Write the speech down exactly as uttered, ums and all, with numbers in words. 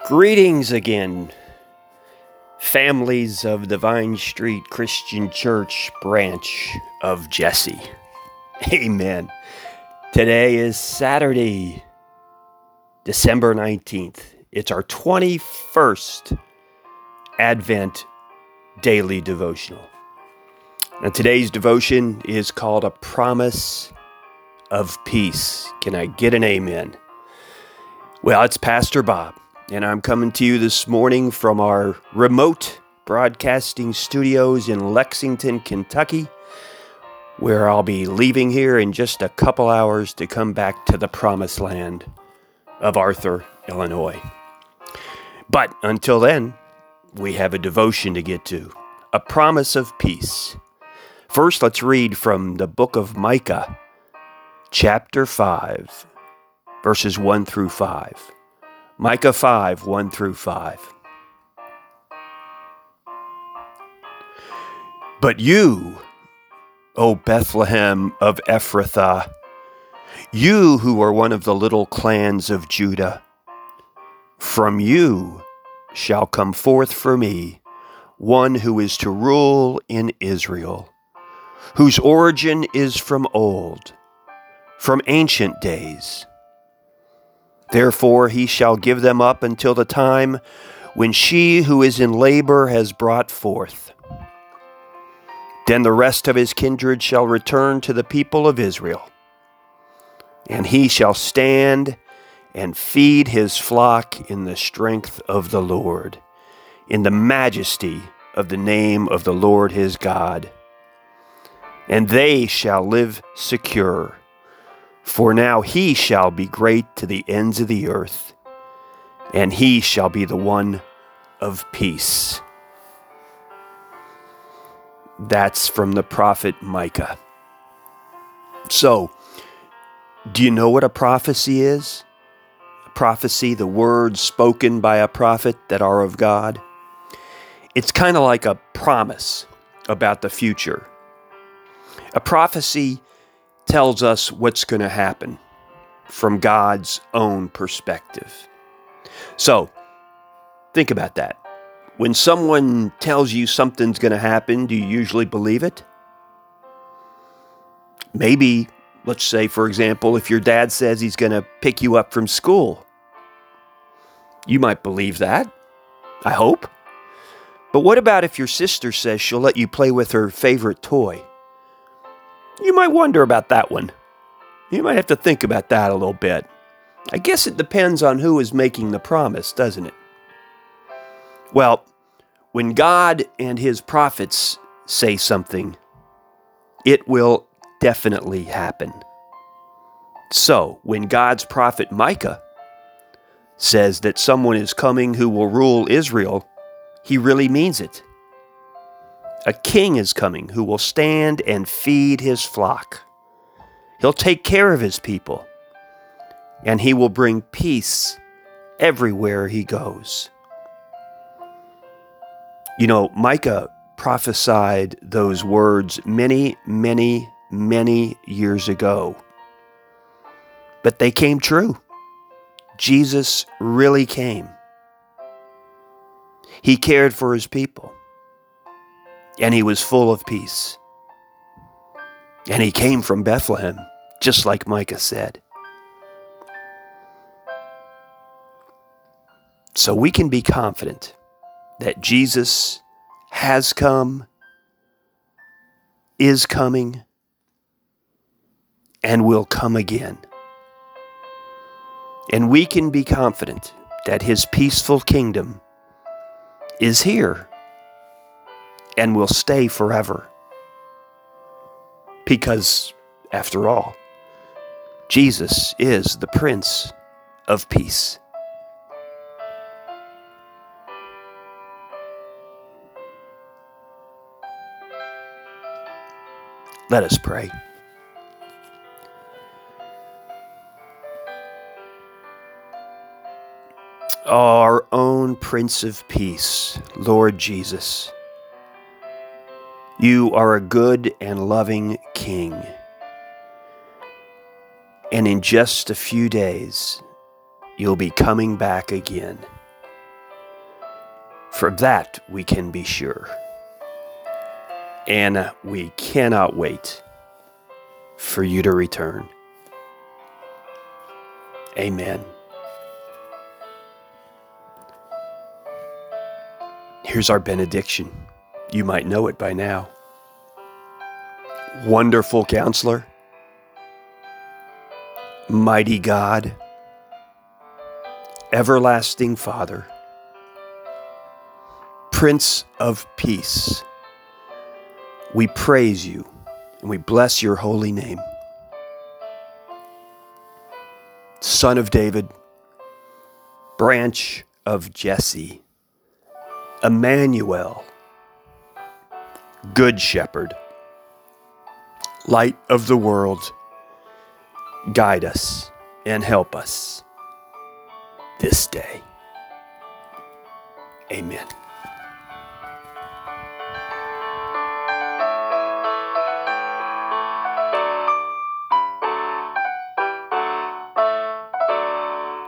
Greetings again, families of the Vine Street Christian Church branch of Jesse. Amen. Today is Saturday, December nineteenth. It's our twenty-first Advent daily devotional. Now, today's devotion is called A Promise of Peace. Can I get an amen? Well, it's Pastor Bob, and I'm coming to you this morning from our remote broadcasting studios in Lexington, Kentucky, where I'll be leaving here in just a couple hours to come back to the promised land of Arthur, Illinois. But until then, we have a devotion to get to, A Promise of Peace. First, let's read from the book of Micah, chapter five, verses one through five. Micah five, one through five. But you, O Bethlehem of Ephrathah, you who are one of the little clans of Judah, from you shall come forth for me one who is to rule in Israel, whose origin is from old, from ancient days. Therefore he shall give them up until the time when she who is in labor has brought forth. Then the rest of his kindred shall return to the people of Israel, and he shall stand and feed his flock in the strength of the Lord, in the majesty of the name of the Lord his God. And they shall live secure, for now he shall be great to the ends of the earth, and he shall be the one of peace. That's from the prophet Micah. So, do you know what a prophecy is? A prophecy, the words spoken by a prophet that are of God. It's kind of like a promise about the future. A prophecy tells us what's going to happen from God's own perspective. So, think about that. When someone tells you something's going to happen, do you usually believe it? Maybe, let's say, for example, if your dad says he's going to pick you up from school, you might believe that, I hope. But what about if your sister says she'll let you play with her favorite toy? You might wonder about that one. You might have to think about that a little bit. I guess it depends on who is making the promise, doesn't it? Well, when God and his prophets say something, it will definitely happen. So, when God's prophet Micah says that someone is coming who will rule Israel, he really means it. A king is coming who will stand and feed his flock. He'll take care of his people, and he will bring peace everywhere he goes. You know, Micah prophesied those words many, many, many years ago. But they came true. Jesus really came. He cared for his people. And he was full of peace. And he came from Bethlehem, just like Micah said. So we can be confident that Jesus has come, is coming, and will come again. And we can be confident that his peaceful kingdom is here and will stay forever. Because, after all, Jesus is the Prince of Peace. Let us pray. Our own Prince of Peace, Lord Jesus, you are a good and loving King. And in just a few days, you'll be coming back again. For that we can be sure. Anna, we cannot wait for you to return. Amen. Here's our benediction. You might know it by now. Wonderful Counselor, mighty God, everlasting Father, Prince of Peace, we praise you and we bless your holy name. Son of David, branch of Jesse, Emmanuel, Good Shepherd, Light of the world, guide us and help us this day. Amen.